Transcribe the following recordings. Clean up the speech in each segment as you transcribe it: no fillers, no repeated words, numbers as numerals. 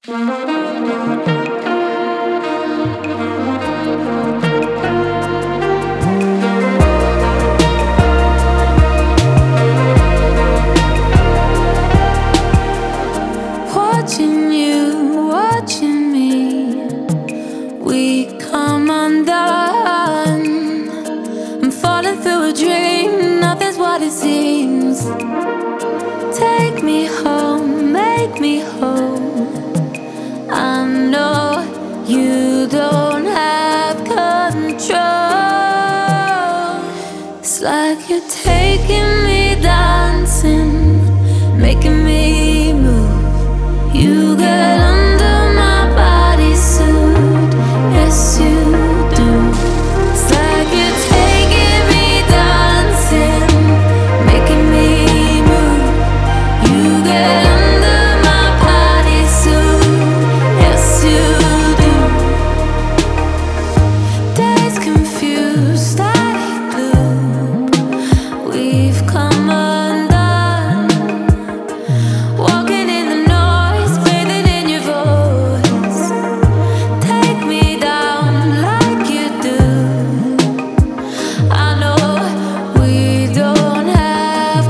Watching you, watching me, we come undone. I'm falling through a dream, nothing's what it seems. Take me home, make me whole. I know you don't have control. It's like you're taking me dancing, making me move. You get under my bodysuit, yes you do. It's like you're taking me dancing, making me move. You get under my bodysuit, yes you do. Days confused, static blue. We've come undone, walking in the noise, bathing in your voice. Take me down like you do. I know we don't have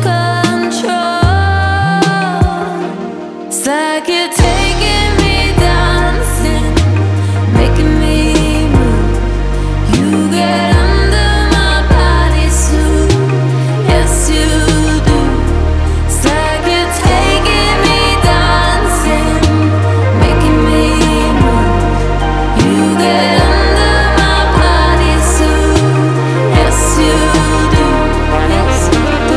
control. It's like you're taking me dancing, making me move. You get under my bodysuit, yes you do. It's like you're taking me dancing, making me move. You get under my bodysuit, yes you do, yes you do.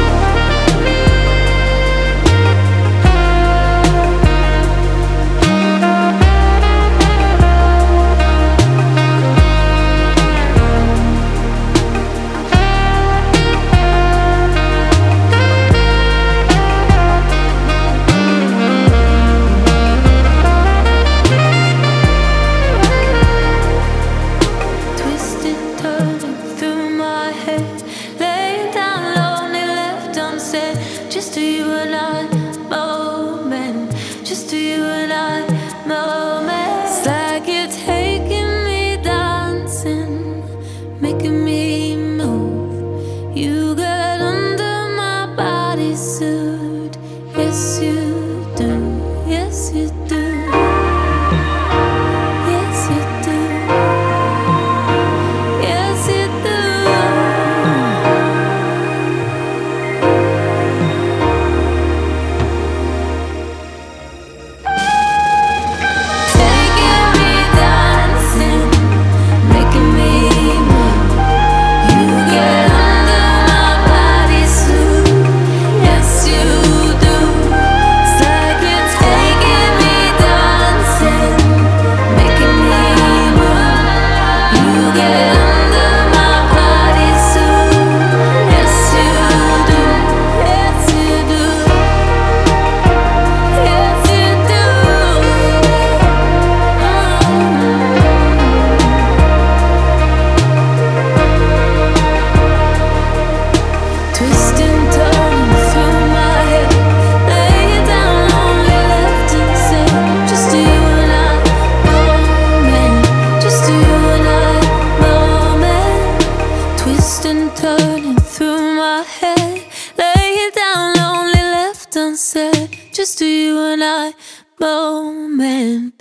Twisted, turning through my head, laying down lonely, left unsaid. Just to you and I, moment. Just to you and I, moment. It's like you're taking me dancing, making me move. You get under my bodysuit, yes you do, yes you do, yes you do. Yes, you do. Taking me dancing, making me move. You get under my bodysuit, yes you do. It's like you're taking me dancing, making me move. You get under my bodysuit, yes you do, yes you do, yes you do. Twisting, turning through my head, lay it down lonely, left unsaid. Just to you and I, moment. Just to you and I, moment. Twisting, turning through my head, lay it down lonely, left unsaid. Just to you and I, moment.